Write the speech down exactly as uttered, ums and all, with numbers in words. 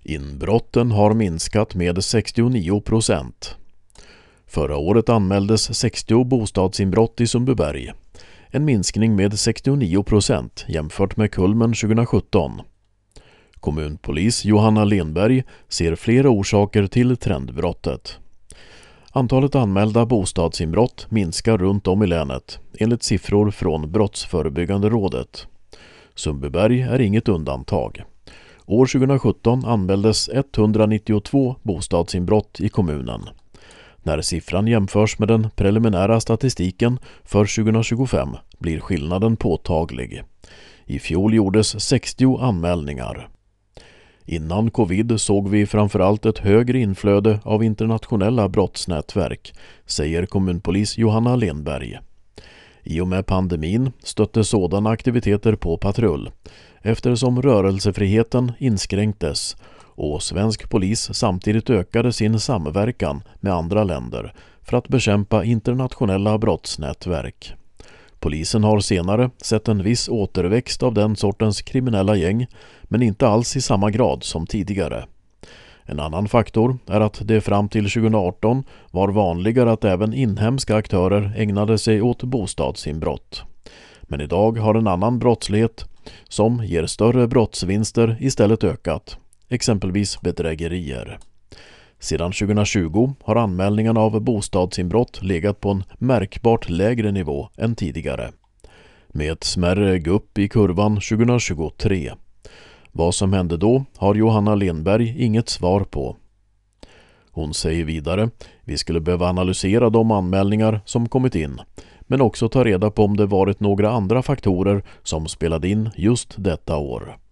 Inbrotten har minskat med sextionio procent. Förra året anmäldes sextio bostadsinbrott i Sundbyberg. En minskning med sextionio procent jämfört med kulmen tjugohundrasjutton. Kommunpolis Johanna Lenberg ser flera orsaker till trendbrottet. Antalet anmälda bostadsinbrott minskar runt om i länet, enligt siffror från Brottsförebyggande rådet. Sundbyberg är inget undantag. År tjugohundrasjutton anmäldes etthundranittiotvå bostadsinbrott i kommunen. När siffran jämförs med den preliminära statistiken för tjugohundratjugofem blir skillnaden påtaglig. I fjol gjordes sextio anmälningar. Innan covid såg vi framförallt ett högre inflöde av internationella brottsnätverk, säger kommunpolis Johanna Lenberg. I och med pandemin stötte sådana aktiviteter på patrull, eftersom rörelsefriheten inskränktes och svensk polis samtidigt ökade sin samverkan med andra länder för att bekämpa internationella brottsnätverk. Polisen har senare sett en viss återväxt av den sortens kriminella gäng, men inte alls i samma grad som tidigare. En annan faktor är att det fram till tjugohundraarton var vanligare att även inhemska aktörer ägnade sig åt bostadsinbrott. Men idag har en annan brottslighet som ger större brottsvinster istället ökat, exempelvis bedrägerier. Sedan tjugohundratjugo har anmälningarna av bostadsinbrott legat på en märkbart lägre nivå än tidigare, med ett smärre gupp i kurvan tjugohundratjugotre. Vad som hände då har Johanna Lenberg inget svar på. Hon säger vidare: vi skulle behöva analysera de anmälningar som kommit in, men också ta reda på om det varit några andra faktorer som spelade in just detta år.